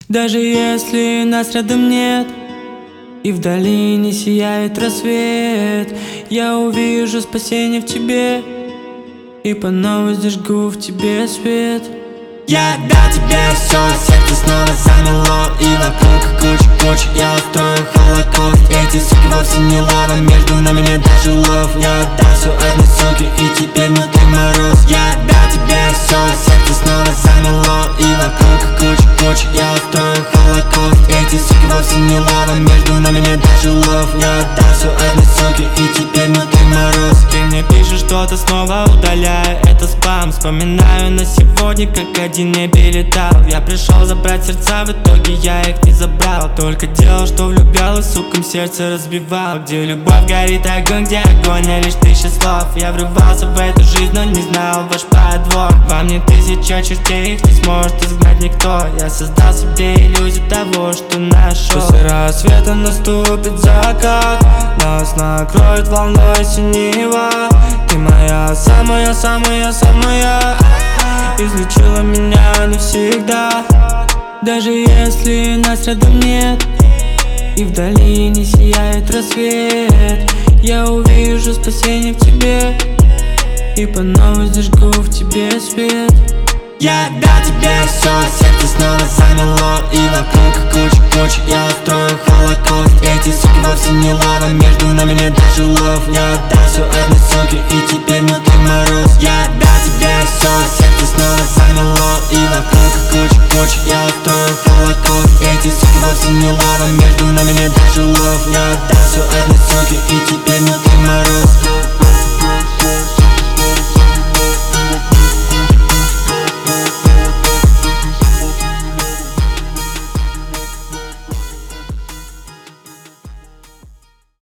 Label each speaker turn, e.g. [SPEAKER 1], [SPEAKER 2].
[SPEAKER 1] Даже если нас рядом нет и вдали не сияет рассвет, я увижу спасение в тебе и по новой зажгу в тебе свет.
[SPEAKER 2] Я дал тебе все, сердце снова замело, и вокруг куча, я устрою холокост. Эти суки вовсе не лава, между нами нет даже лов. Я отдал все одной суке, и теперь внутри мороз. Я дал тебе все, сердце снова замело, и вокруг куча, я устрою холокост. Эти суки вовсе не лава, между нами нет даже лов. Я отдал все одной суке, и теперь внутри мороз.
[SPEAKER 1] Ты мне пишешь что-то, снова удаляю, это спам. Вспоминаю на сегодня, как один небе летал. Я пришел забрать сердца, в итоге я их не забрал. Только делал, что влюблял и сукам сердце разбивал. Где любовь горит огонь, где огонь, а лишь тысяча слов. Я врывался в эту жизнь, но не знал ваш подвох. Во мне тысяча чертей, их не сможет изгнать никто. Я создал себе иллюзию того, что нашел. После рассвета наступит закат, нас накроет волной синева. Ты моя самая излечила меня навсегда. Даже если нас рядом нет и вдали не сияет рассвет, я увижу спасение в тебе и по новой зажгу в тебе свет.
[SPEAKER 2] Я дал тебе все, сердце снова замело, и вокруг куча, я устрою холокост. Эти суки вовсе не лава, между нами нет даже лов. Я отдал все одной суке, и теперь внутри мороз. Я дал тебе все, сердце снова замело, и вокруг куча, я устрою холокост. Эти суки вовсе не лава, между нами нет даже лов. Я отдал все одной суке, и